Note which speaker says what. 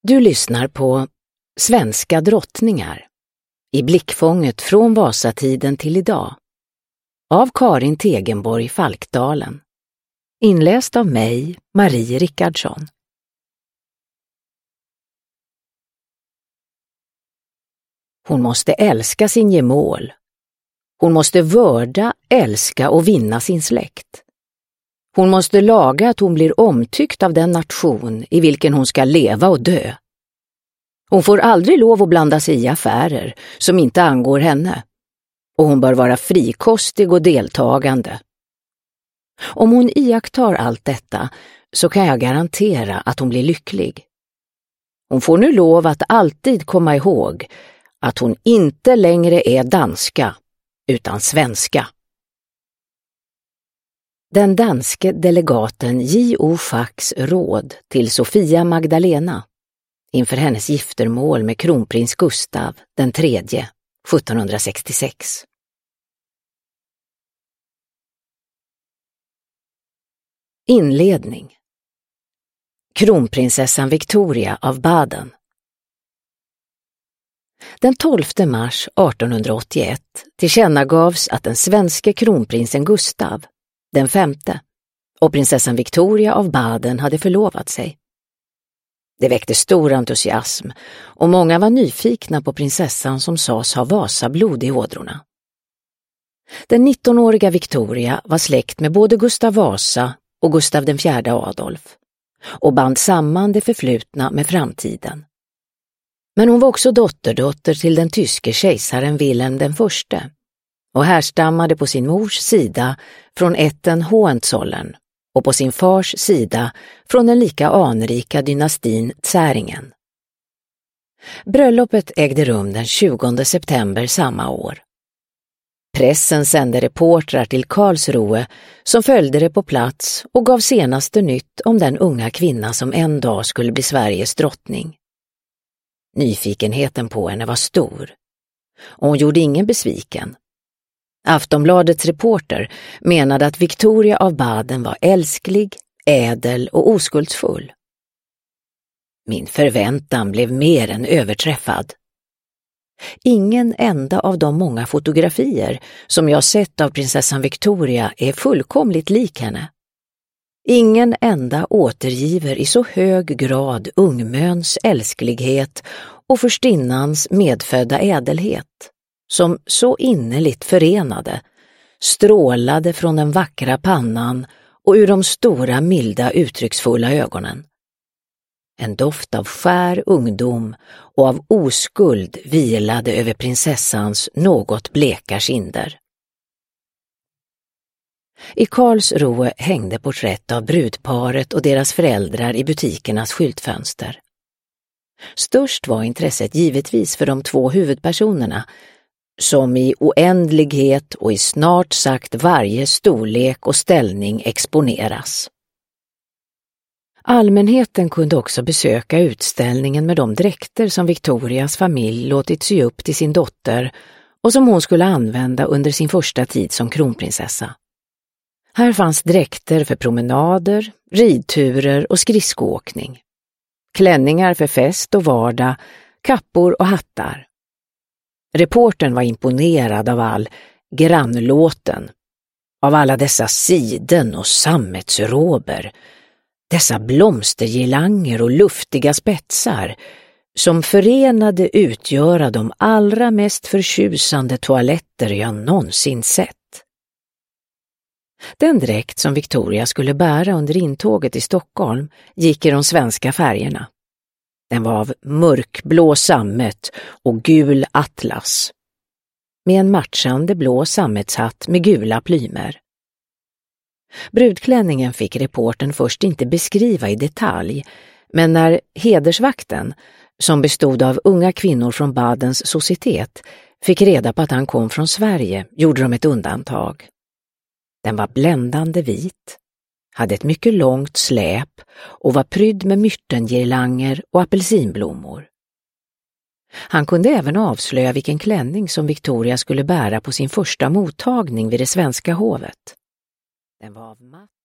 Speaker 1: Du lyssnar på Svenska drottningar i blickfånget från Vasatiden till idag av Karin Tegenborg Falkdalen. Inläst av mig, Marie Rickardsson. Hon måste älska sin gemål. Hon måste vörda, älska och vinna sin släkt. Hon måste laga att hon blir omtyckt av den nation i vilken hon ska leva och dö. Hon får aldrig lov att blanda sig i affärer som inte angår henne, och hon bör vara frikostig och deltagande. Om hon iakttar allt detta så kan jag garantera att hon blir lycklig. Hon får nu lov att alltid komma ihåg att hon inte längre är danska utan svenska. Den danske delegaten J.O. Facks råd till Sofia Magdalena inför hennes giftermål med kronprins Gustav den tredje 1766. Inledning. Kronprinsessan Victoria av Baden. Den 12 mars 1881 tillkännagavs att den svenske kronprinsen Gustav den femte och prinsessan Victoria av Baden hade förlovat sig. Det väckte stor entusiasm och många var nyfikna på prinsessan som sades ha Vasablod i ådrorna. Den 19-åriga Victoria var släkt med både Gustav Vasa och Gustav den fjärde Adolf och band samman det förflutna med framtiden. Men hon var också dotterdotter till den tyske kejsaren Wilhelm den förste och härstammade på sin mors sida från ätten Hohenzollern och på sin fars sida från den lika anrika dynastin Zäringen. Bröllopet ägde rum den 20 september samma år. Pressen sände reportrar till Karlsruhe som följde det på plats och gav senaste nytt om den unga kvinna som en dag skulle bli Sveriges drottning. Nyfikenheten på henne var stor, och hon gjorde ingen besviken. Aftonbladets reporter menade att Victoria av Baden var älsklig, ädel och oskuldsfull. Min förväntan blev mer än överträffad. Ingen enda av de många fotografier som jag sett av prinsessan Victoria är fullkomligt lik henne. Ingen enda återgiver i så hög grad ungmöns älsklighet och förstinnans medfödda ädelhet, som så innerligt förenade, strålade från den vackra pannan och ur de stora milda uttrycksfulla ögonen. En doft av skär ungdom och av oskuld vilade över prinsessans något bleka kinder. I Karlsruhe hängde porträtt av brudparet och deras föräldrar i butikernas skyltfönster. Störst var intresset givetvis för de två huvudpersonerna, som i oändlighet och i snart sagt varje storlek och ställning exponeras. Allmänheten kunde också besöka utställningen med de dräkter som Victorias familj låtit sy upp till sin dotter och som hon skulle använda under sin första tid som kronprinsessa. Här fanns dräkter för promenader, ridturer och skridskoåkning. Klänningar för fest och vardag, kappor och hattar. Reportern var imponerad av all grannlåten, av alla dessa siden och sammetsrober, dessa blomstergirlanger och luftiga spetsar som förenade utgöra de allra mest förtjusande toaletter jag någonsin sett. Den dräkt som Victoria skulle bära under intåget i Stockholm gick i de svenska färgerna. Den var av mörkblå sammet och gul atlas, med en matchande blå sammetshatt med gula plymer. Brudklänningen fick reportern först inte beskriva i detalj, men när hedersvakten, som bestod av unga kvinnor från Badens societet, fick reda på att han kom från Sverige gjorde de ett undantag. Den var bländande vit, hade ett mycket långt släp och var prydd med myrtengirlanger och apelsinblommor. Han kunde även avslöja vilken klänning som Victoria skulle bära på sin första mottagning vid det svenska hovet. Den var av matt